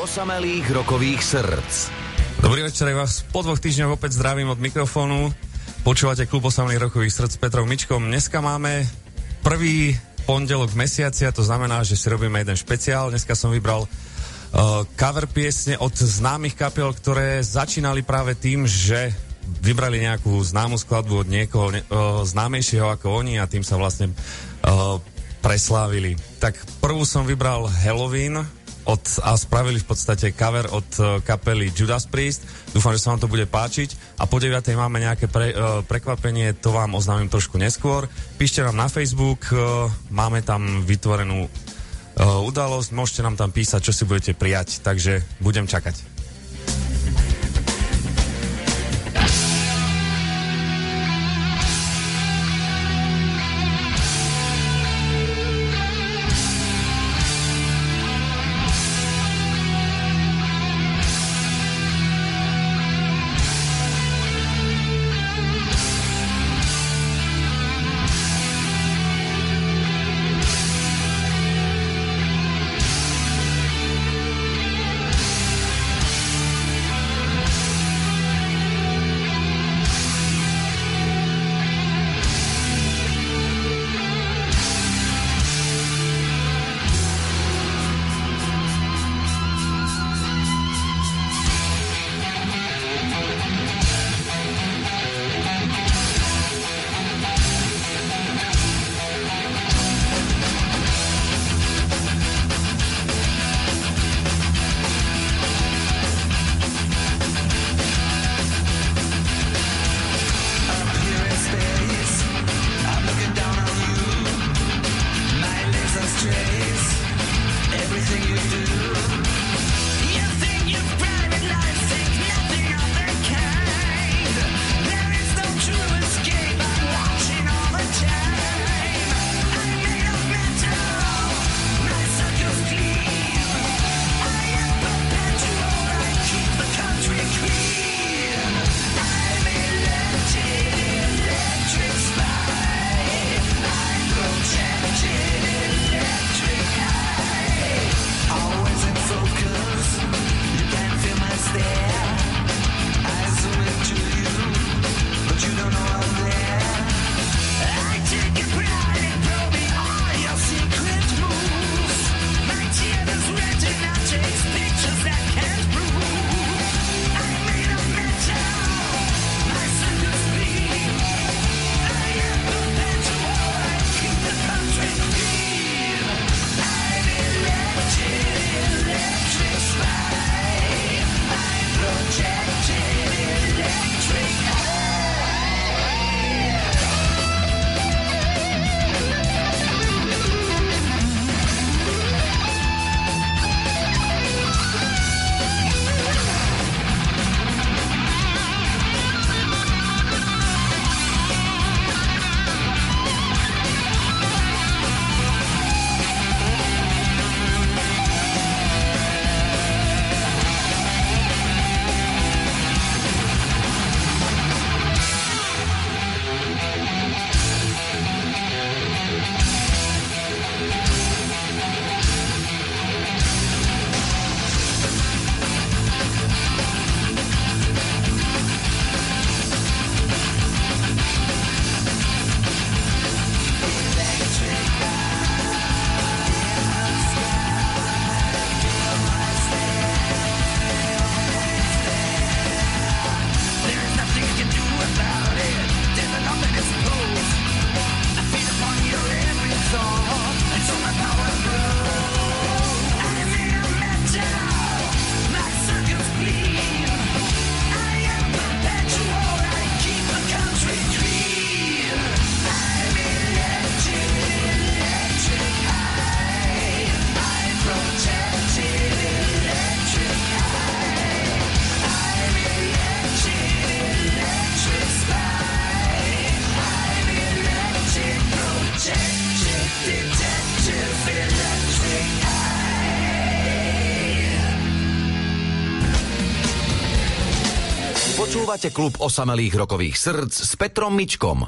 osamelých rokových srdc. Dobrý večer, ja vás po 2 týždňoch opäť zdravím od mikrofónu. Počúvate klub osamelých rokových srdc s Petrom Mičkom. Dneska máme prvý pondelok v mesiaci a to znamená, že si robíme jeden špeciál. Dneska som vybral cover piesne od známych kapiel, ktoré začínali práve tým, že vybrali nejakú známu skladbu od niekoho známejšieho ako oni a tým sa vlastne preslávili. Tak prvú som vybral Halloween a spravili v podstate cover od kapely Judas Priest. Dúfam, že sa vám to bude páčiť. A po 9. máme nejaké prekvapenie, to vám oznámim trošku neskôr. Píšte nám na Facebook, máme tam vytvorenú udalosť, môžete nám tam písať, čo si budete prijať, takže budem čakať. Počúvate klub osamelých rokových srdc s Petrom Mičkom.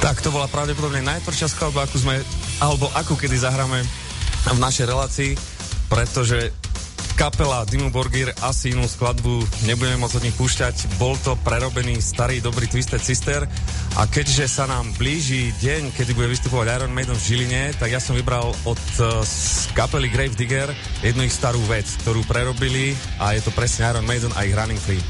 Tak to bola pravdepodobne najtvrdšia skladba, akú kedy zahráme v našej relácii, pretože kapela Dimmu Borgir asi inú skladbu nebudeme môcť od nich púšťať. Bol to prerobený starý dobrý Twisted Sister a keďže sa nám blíži deň, kedy bude vystupovať Iron Maiden v Žiline, tak ja som vybral od kapely Grave Digger jednu ich starú vec, ktorú prerobili a je to presne Iron Maiden a ich Running Free.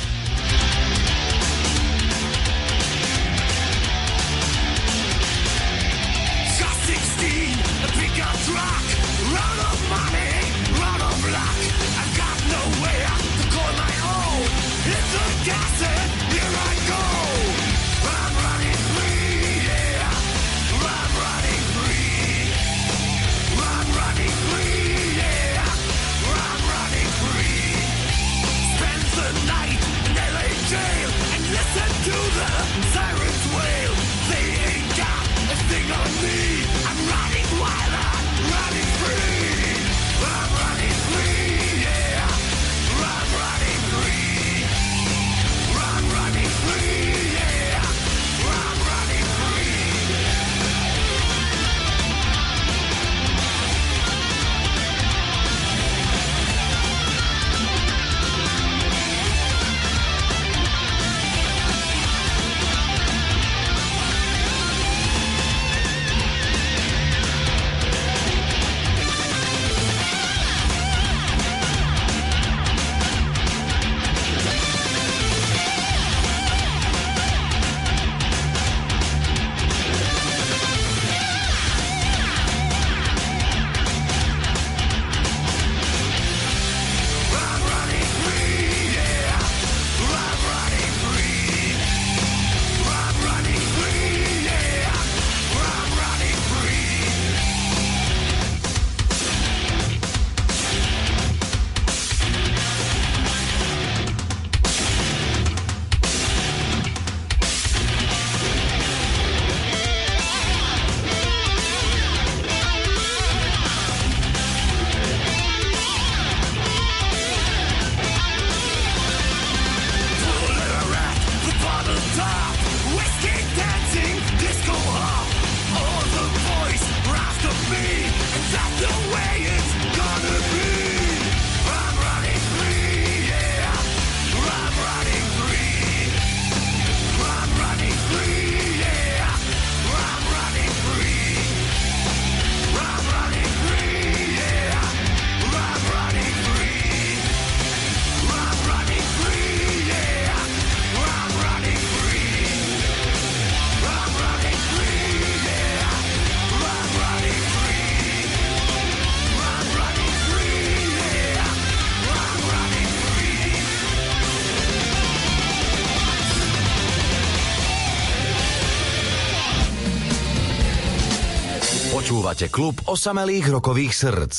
Počúvate klub osamelých rokových srdc.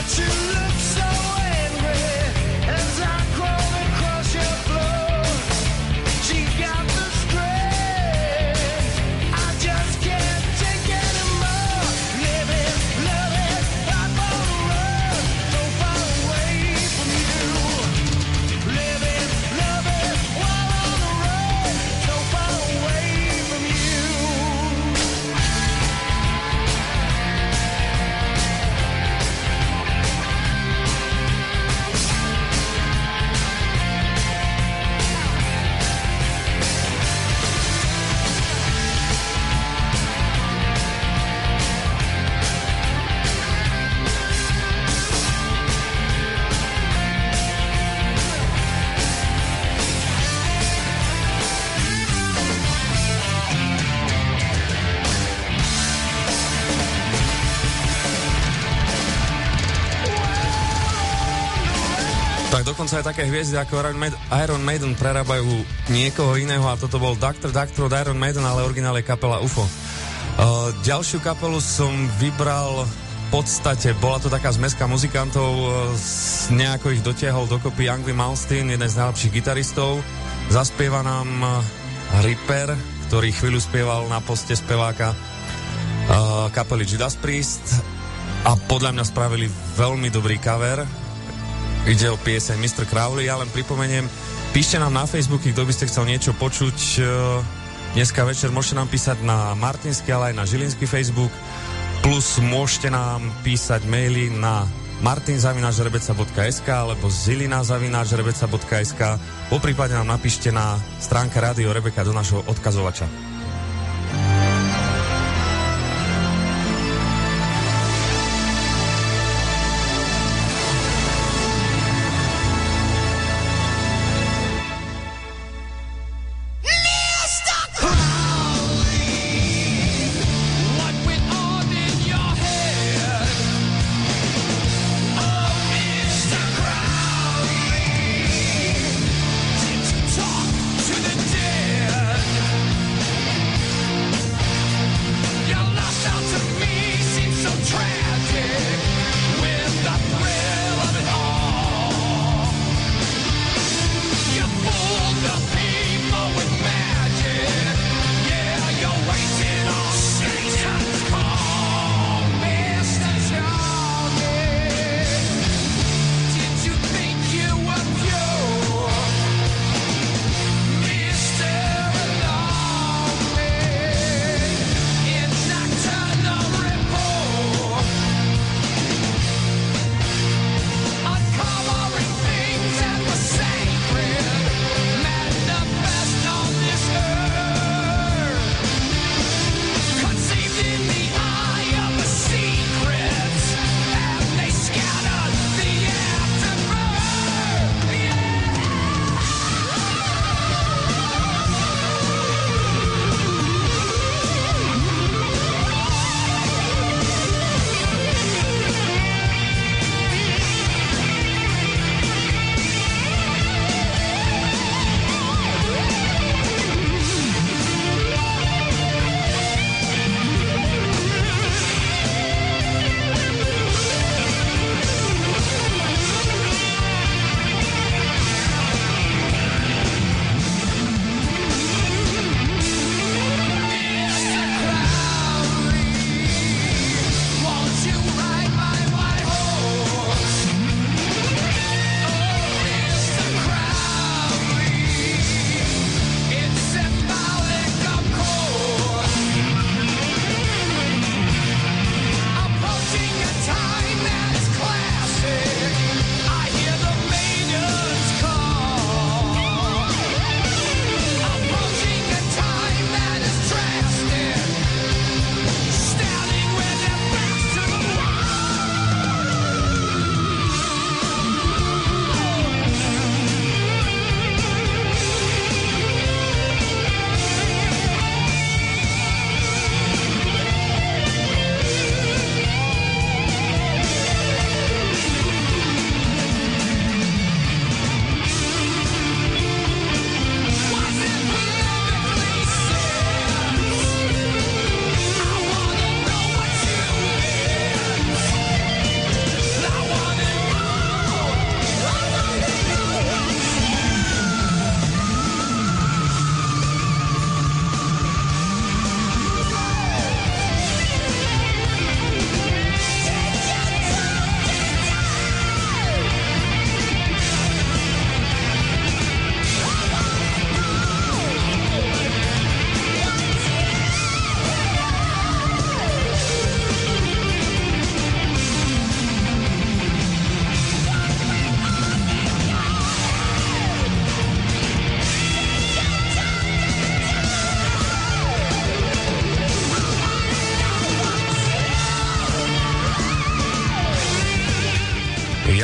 Dokonca aj také hviezdy ako Iron Maiden prerábajú niekoho iného a toto bol Dr. od Iron Maiden, ale originál je kapela UFO. Ďalšiu kapelu som vybral v podstate, bola to taká zmeska muzikantov, nejako ich dotiahol dokopy Yngwie Malmsteen, jeden z najlepších gitaristov. Zaspieva nám Ripper, ktorý chvíľu spieval na poste speváka kapely Judas Priest a podľa mňa spravili veľmi dobrý cover. Ide o pieseň Mr. Crowley, ja len pripomeniem, píšte nám na Facebooky, kto by ste chcel niečo počuť dneska večer, môžete nám písať na Martinský, ale aj na Žilinský Facebook, plus môžete nám písať maily na martin@rebeca.sk alebo zilina@rebeca.sk, poprípade nám napíšte na stránke Rádio Rebeka do našho odkazovača.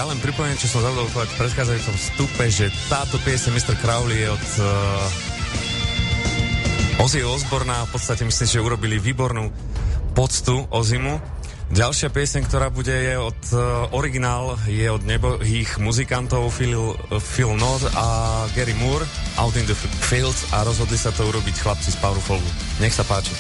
Ja len pripomeniem, čo som zabudol povedať v predchádzajúcom vstupe, že táto pieseň Mr. Crowley je od Ozzyho Osborna. V podstate myslím, že urobili výbornú poctu Ozzymu. Ďalšia pieseň, ktorá bude, je od originál, je od nebohých muzikantov Phil Nord a Gary Moore, Out in the Fields, a rozhodli sa to urobiť chlapci z Powerful. Nech sa páči.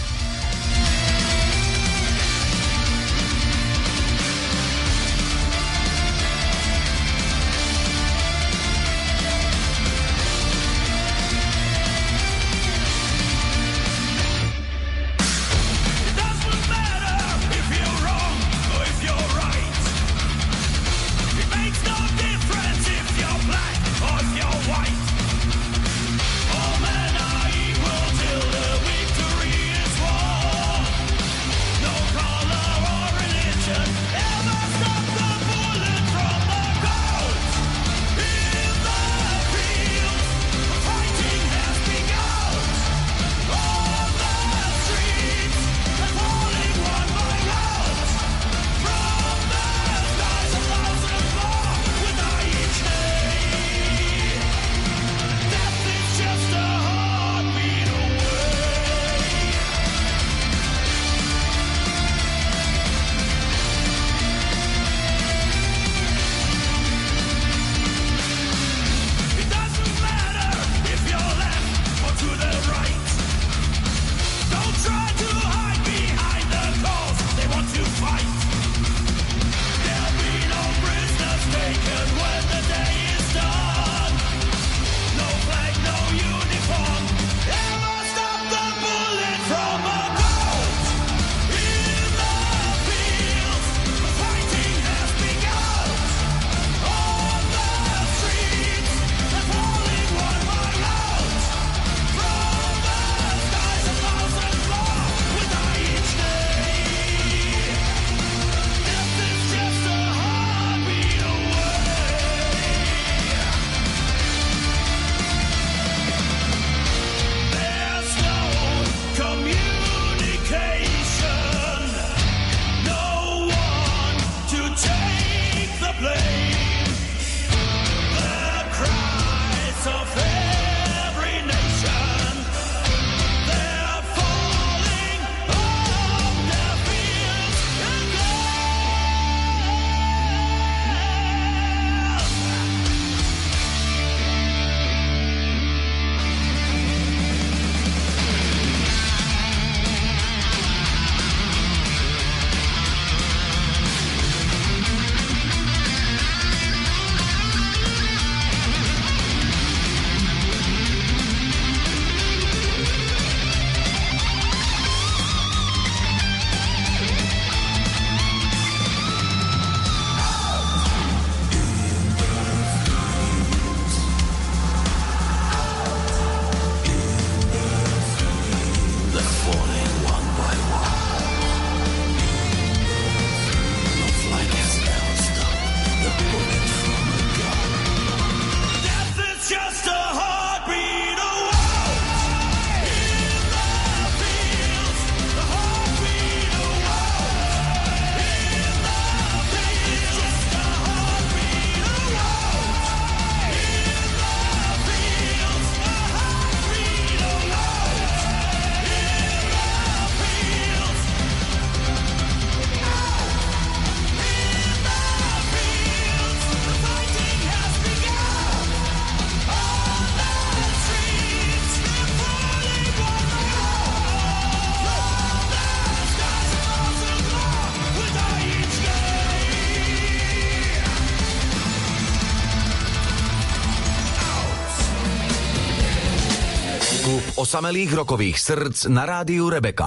Osamelých rokových srdc na rádiu Rebeka.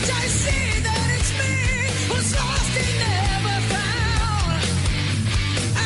Lost and never found.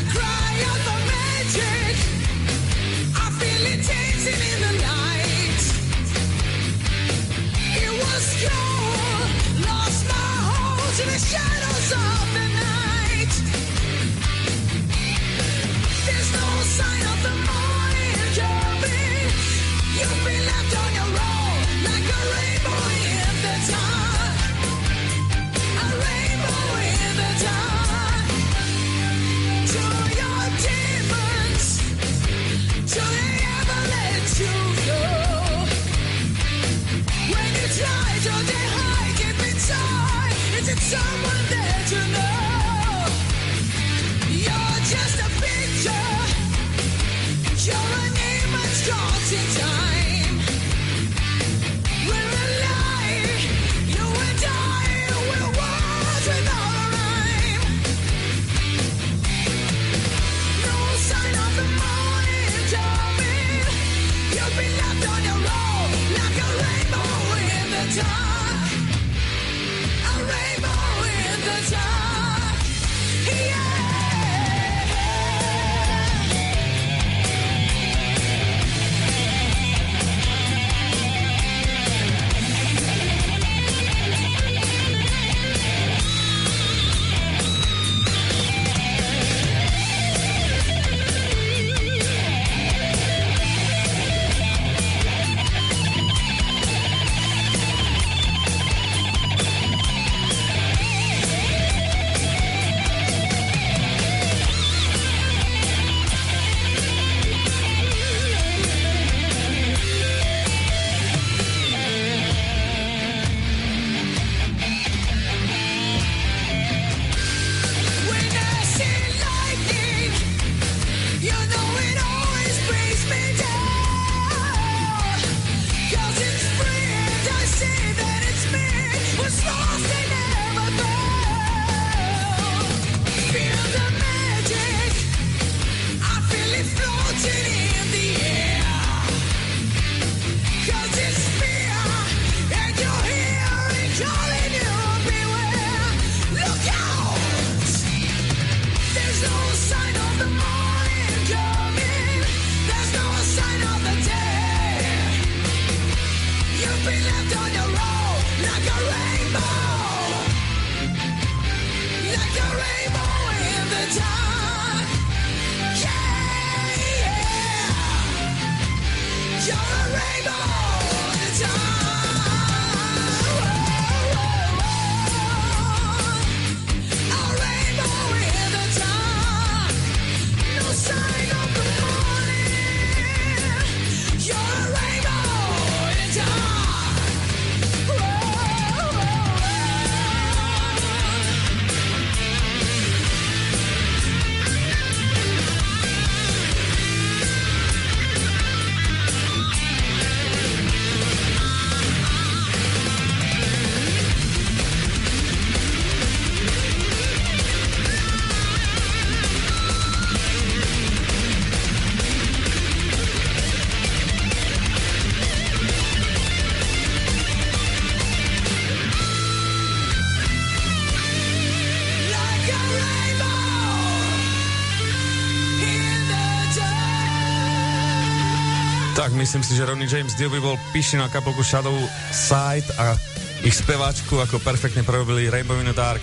Tak, myslím si, že Ronnie James Dio by bol pyšný na kapelku Shadow Side a ich speváčku ako perfektne prerobili Rainbow in the Dark.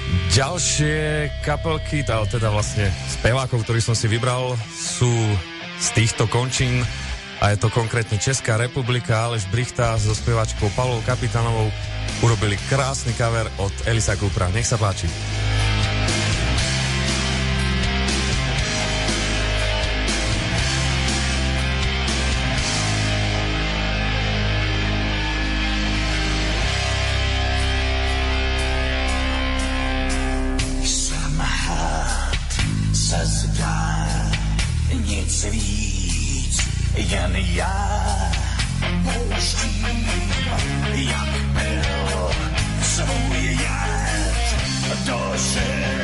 Ďalšie kapelky, teda vlastne spevákov, ktorých som si vybral, sú z týchto končín a je to konkrétne Česká republika. Aleš Brichta so speváčkou Pavlou Kapitánovou urobili krásny cover od Elisa Coopera. Nech sa páči. Jen já pouštím, jak byl svůj jed dožil.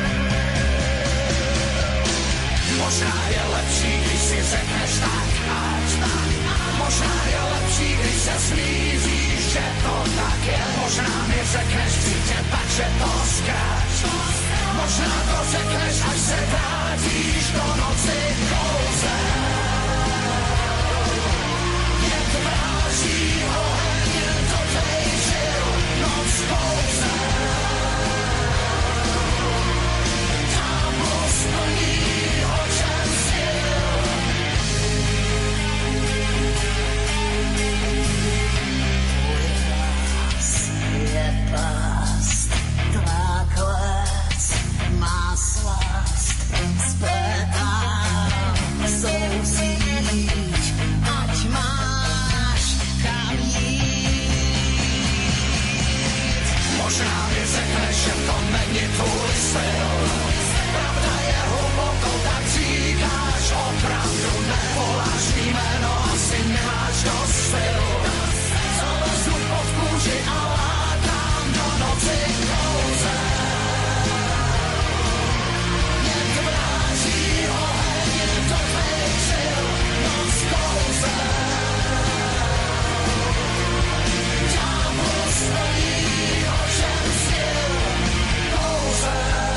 Možná je lepší, když si řekneš tak ať tak. Možná je lepší, když se smíříš, že to tak je. Možná mi řekneš přijďte, takže to zkáč. Možná to řekneš, až se vrátíš do noci kouzel. Vráží oheň do tvej žil, noc pouze. Tam ho splní očem sil. Můj hlas je past, tvá klec má slast. Spletám sousíť, ať máš kam jít. Možná mi řekneš, že to není tvůj styl. Pravda je hluboko, tak říkáš opravdu ne. Voláš mý jméno, asi nemáš dost sil, co lezu pod kůži a lákám do noci kouze. Jen vráží oheň do tvých sil, noc kouze. Ďábel stojí očem sil, kouze.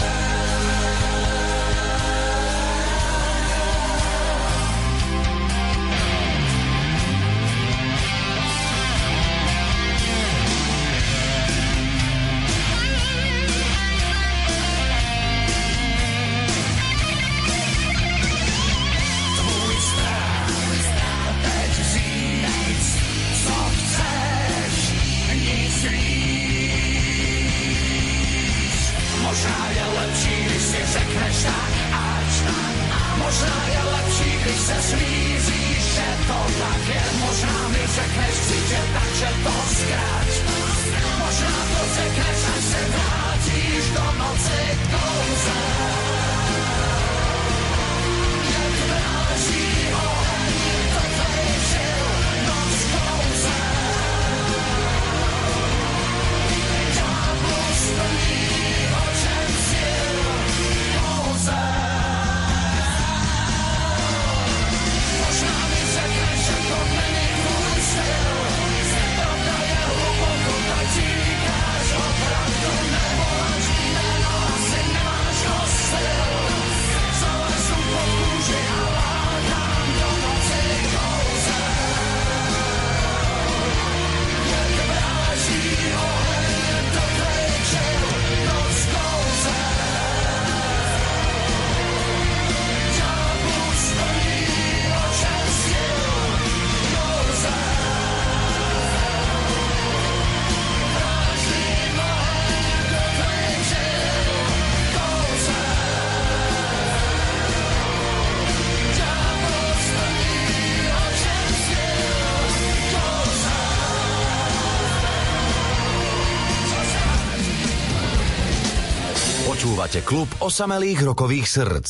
Možná je lepší, když si řekneš tak, ať tak. Možná je lepší, když se smíříš, že to tak je. Možná mi řekneš, chci tě, takže to zkrať. Možná to řekneš, až se vrátíš do noci kouze. Jak vráží oheň do tvých žil, noc kouze. Ďábel stojí očem sil, kouze. Možná mi řekneš, že to není tvůj styl. Pravda je hluboko, tak říkáš opravdu. Nevoláš jméno, asi nemáš dost sil. Zalezu pod kůži a lákám do noci kouze. Jak vráží oheň do tvých žil, noc kouze. Ďábel stojí očem sil, kouze. Vráží oheň do tvých žil, kouze. Ďábel stojí očem sil, kouze. Počúvate klub osamelých rokových srdc.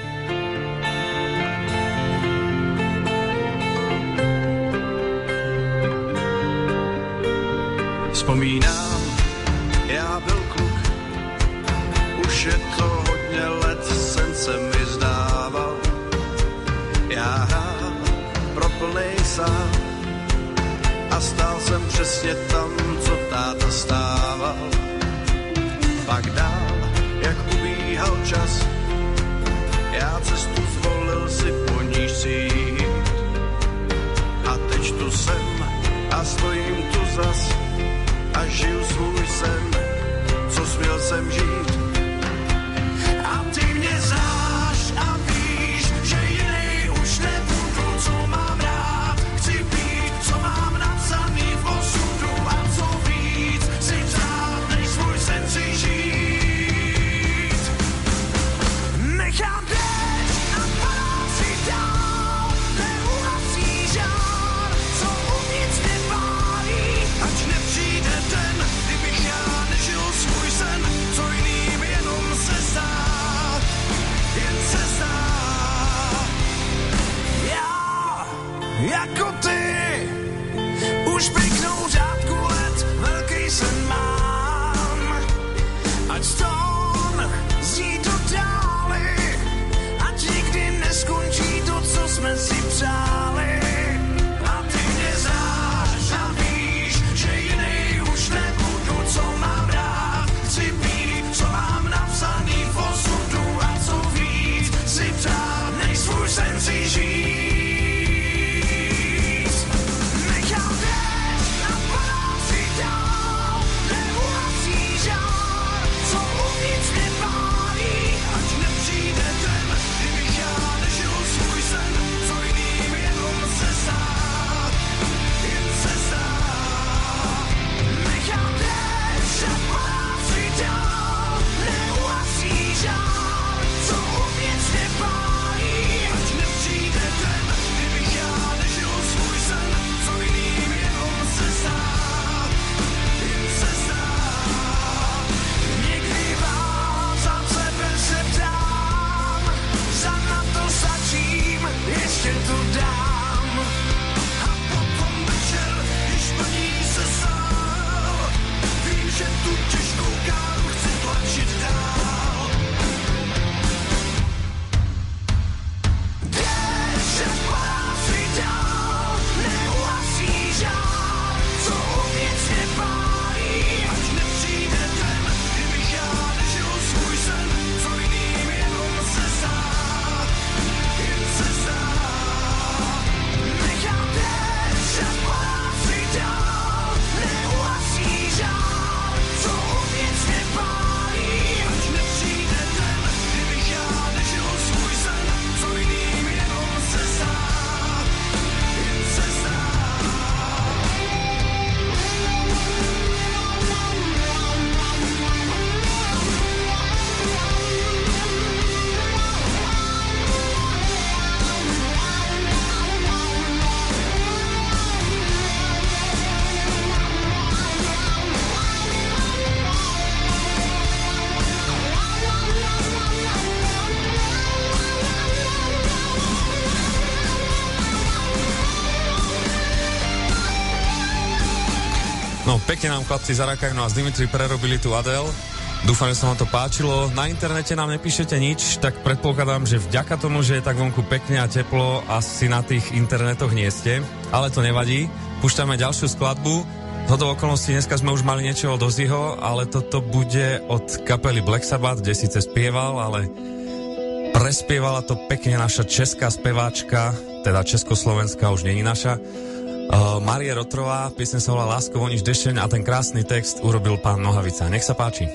Vzpomínám, já byl kluk, už je to hodně let, sen se mi zdával. Já hrál pro plnej sál a stál jsem přesně tam, co táta stával. Pak dál, jak ubíhal čas, já cestu zvolil si, po níž si jít. A teď tu jsem a stojím tu zas a žiju svůj sen, co směl jsem žít. A ty mě znáš a víš, že jiný už nebudu, co mám rád. Chci být, co mám napsaný v osudu a co víc si přát, než svůj sen si žít. Nechám déšť a padám si dál, neuhasí žár, co uvnitř mě pálí, ať nepřijde den, kdybych já nežil svůj sen, co jiným jenom se zdá, jen se zdá. Já, jako ty, už pěknou řádku let, velký sen mám, ať stón zní to dále, ať nikdy neskončí to, co jsme si přáli. A ty mě znáš a víš, že jiný už nebudu, co mám rád. Chci být, co mám napsaný v osudu a co víc si přát, než svůj sen si žít. Nechám déšť No, pekne nám chlapci zarakajú, no a z Dimitri prerobili tu Adele. Dúfam, že sa vám to páčilo. Na internete nám nepíšete nič, tak predpokladám, že vďaka tomu, že je tak vonku pekne a teplo, asi na tých internetoch nie ste. Ale to nevadí. Púšťame ďalšiu skladbu. Zhodou okolností dneska sme už mali niečo od Ozzyho, ale toto bude od kapely Black Sabbath, kde síce spieval, ale prespievala to pekne naša česká speváčka, teda československá, už nie je naša, Marie Rotrová. Piesň sa volá Lásko voníš dešeň a ten krásny text urobil pán Nohavica. Nech sa páči.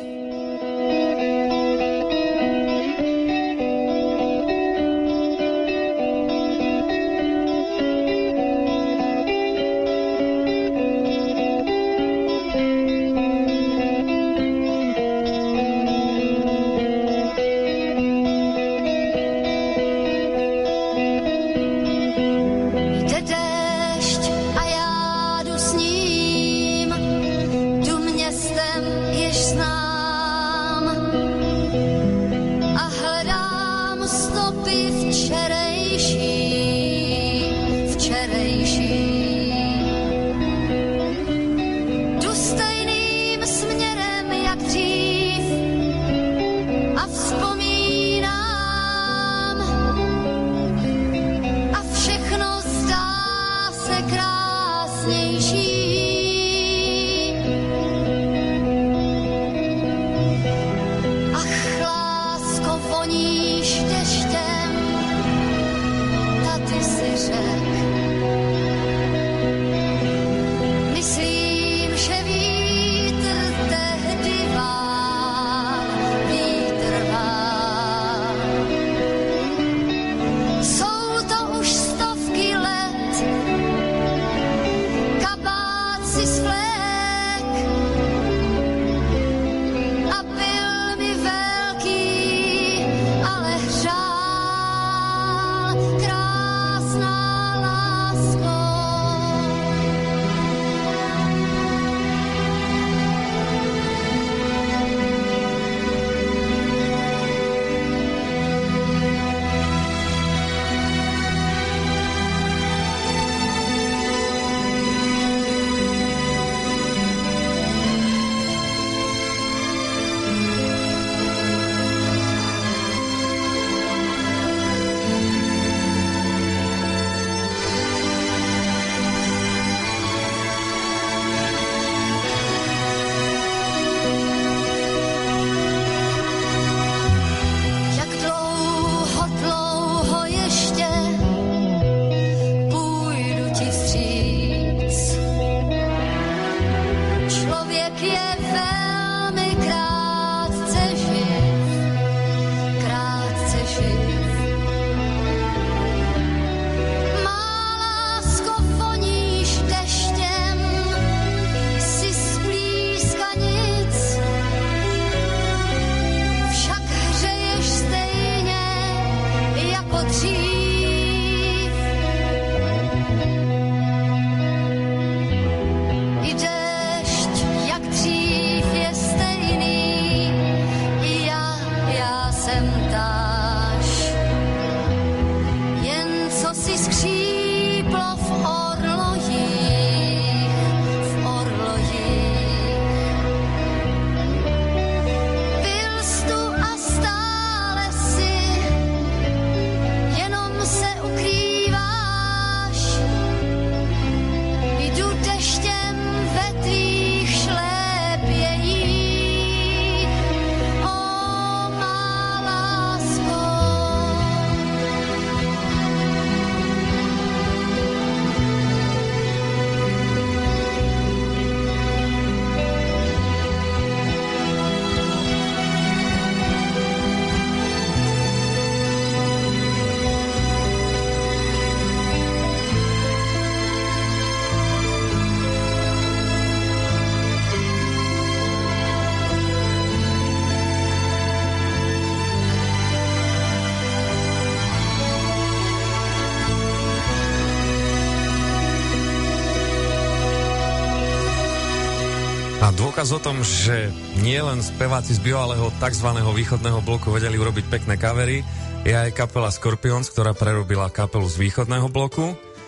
A dôkaz o tom, že nie len speváci z bývalého tzv. Východného bloku vedeli urobiť pekné kavery, je aj kapela Scorpions, ktorá prerobila kapelu z Východného bloku.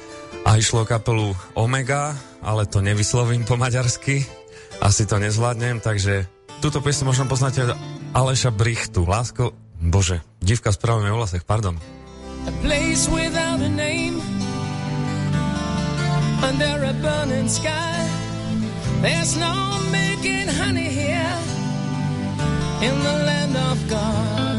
A išlo o kapelu Omega, ale to nevyslovím po maďarsky. Asi to nezvládnem, takže túto piesň možno poznáte od Aleša Brichtu. Lásko, bože, divka s pravými o vlasech, pardon. A place without a name, under a burning sky. There's no making honey here in the land of God.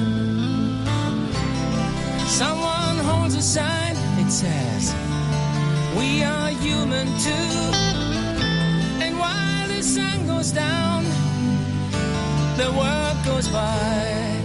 Someone holds a sign, it says, we are human too. And while the sun goes down, the world goes by.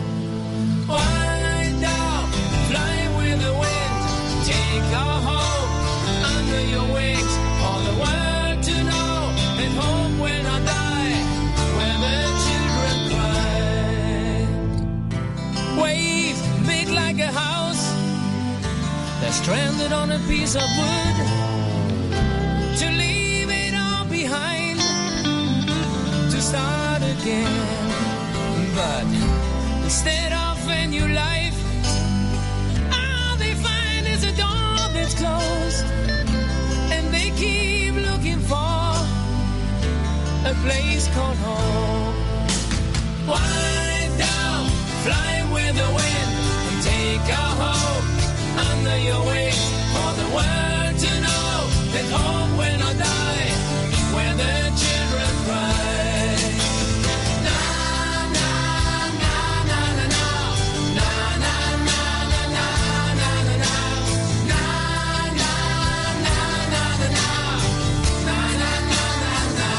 Fly down, fly with the wind, take our hope under your wings. For the world to know that hope will not die when the children cry. Wave big like a house, they're stranded on a piece of wood. To leave it all behind, to start again. But instead of a new life, all they find is a door that's closed. And they keep looking for a place called home. Fly down, fly with the wind, and take our hope under your wings. For the world to know that hope will not die when the children cry. Na na na na na na na na na na na na na na na na na na na.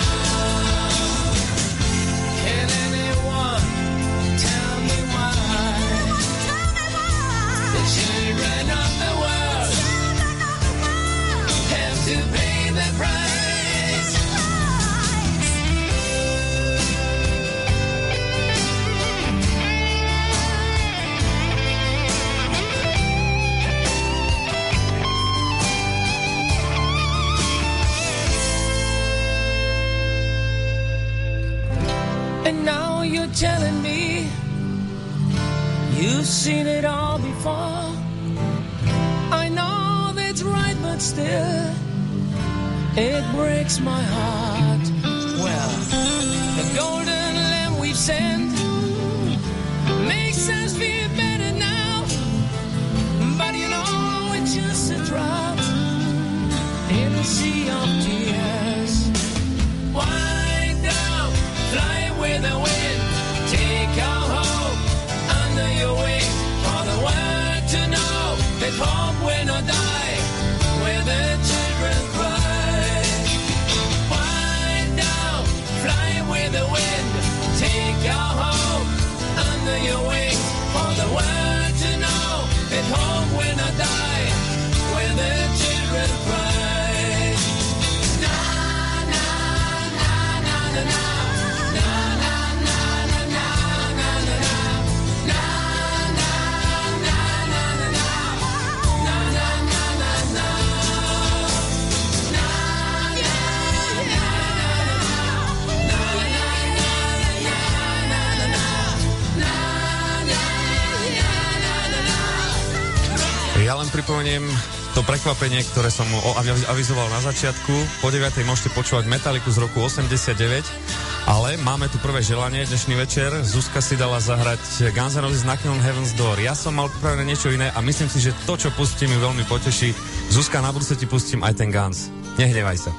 Can anyone tell me why the children of the world have to pay the price? And now you're telling me you've seen it all before. I know that's right, but still it breaks my heart. Well, the golden lamb we've sent makes us feel better now, but you know it's just a drop in a sea of tears. Wind down, fly with the wind, take our hope under your wing. For the world to know that hope will not die where the children cry. Wind down, fly with the wind, take our hope under your wing. For the world to know that hope will not die where the children cry. Na na na na na na. Ja len pripomeniem to prekvapenie, ktoré som avizoval na začiatku. Po 9. môžete počúvať Metalliku z roku 89, ale máme tu prvé želanie dnešný večer. Zuzka si dala zahrať Guns N' Roses Knocking on Heaven's Door. Ja som mal pripravené niečo iné a myslím si, že to, čo pustím, mi veľmi poteší. Zuzka, na budúce ti pustím aj ten Guns. Nehnevaj sa.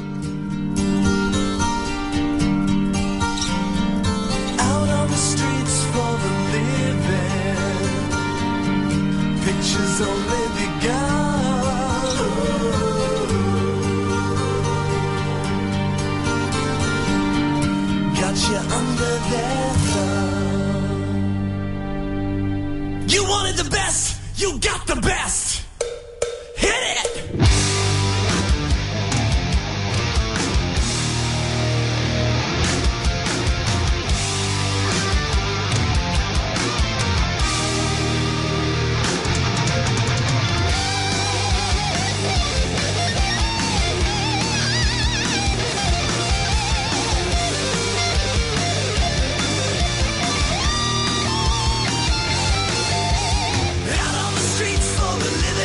Out on the streets for the living, pictures only begun. Got you under their thumb. You wanted the best, you got the best. Hit it! Out on the streets for the living.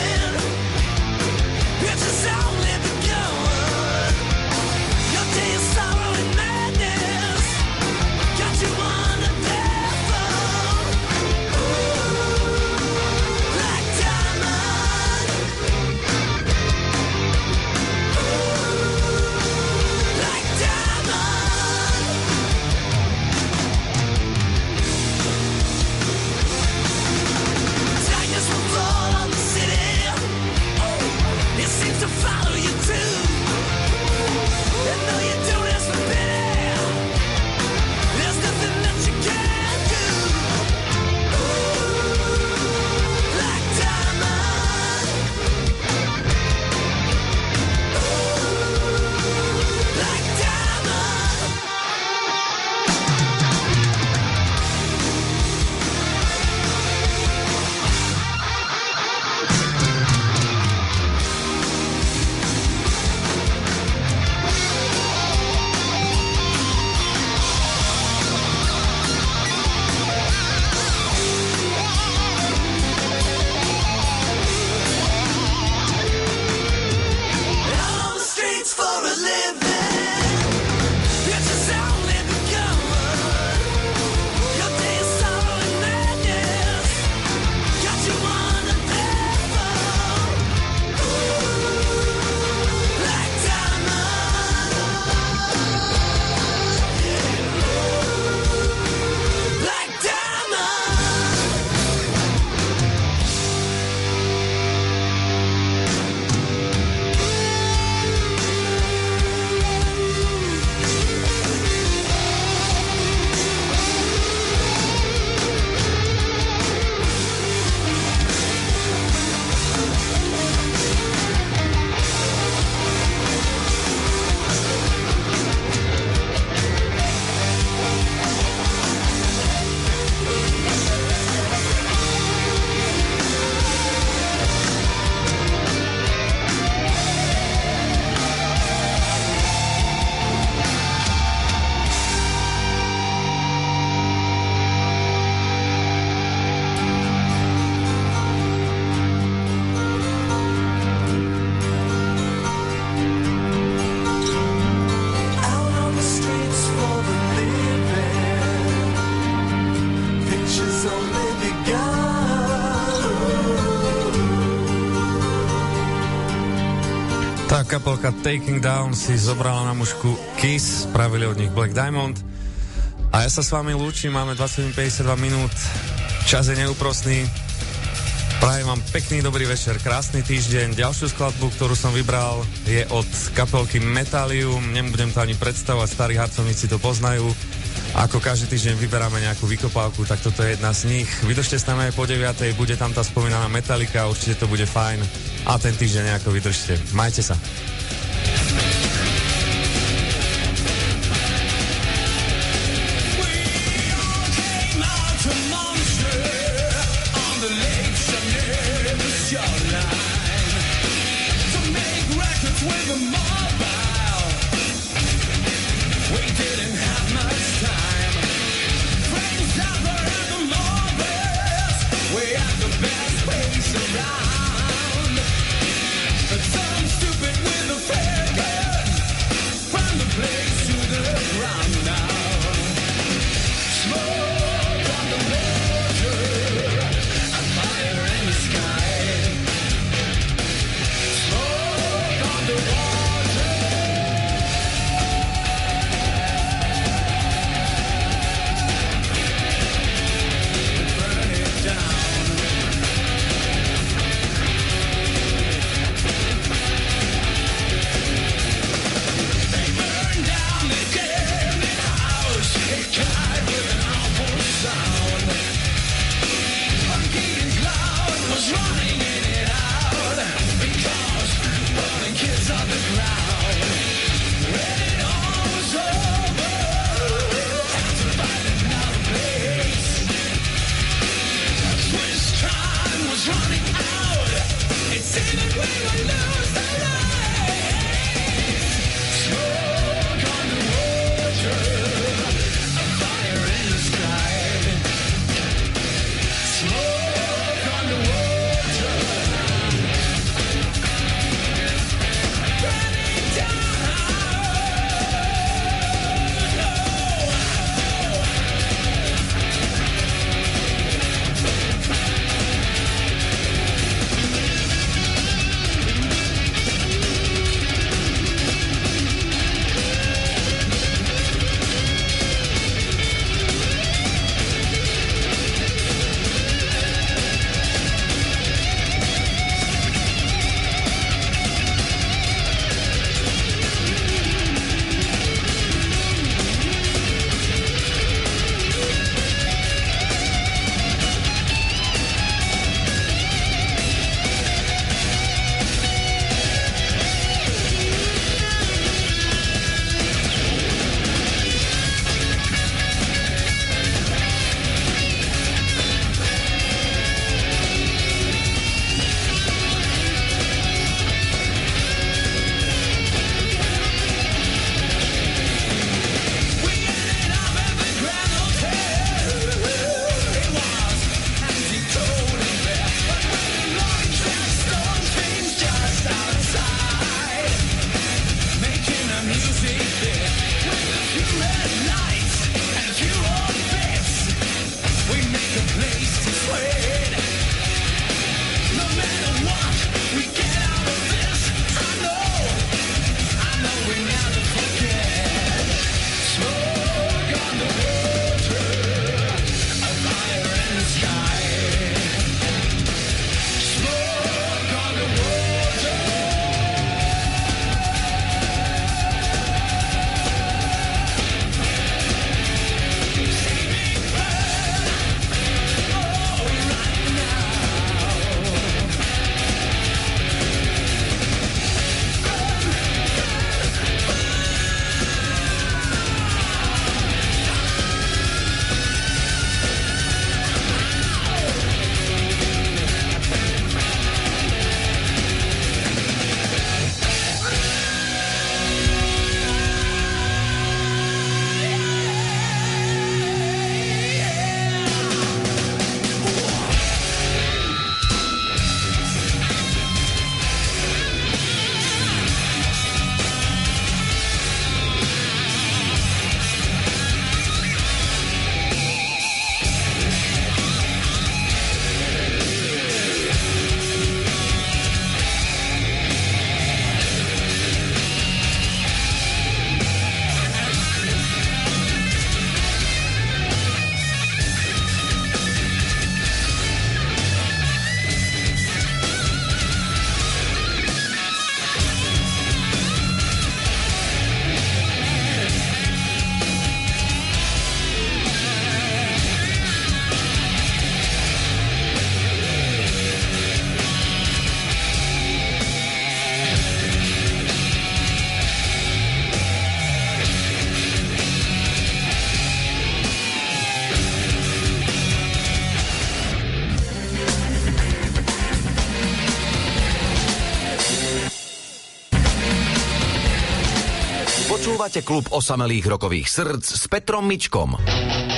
kapelka Taking Down si zobrala na mužku Kiss, spravili od nich Black Diamond. A ja sa s vami lúčim, máme 20:52 minút, čas je neúprosný. Prajem vám pekný dobrý večer, krásny týždeň. Ďalšiu skladbu, ktorú som vybral, je od kapelky Metallium. Nebudem to ani predstavovať, starí harcovníci to poznajú. Ako každý týždeň vyberáme nejakú vykopávku, tak toto je jedna z nich. Vydržte s nami aj po 9:00, bude tam tá spomínaná Metallica, určite to bude fajn. A ten týždeň nejako vydržte. Majte sa. Some stupid with a Počúvate klub osamelých rokových srdc s Petrom Mičkom.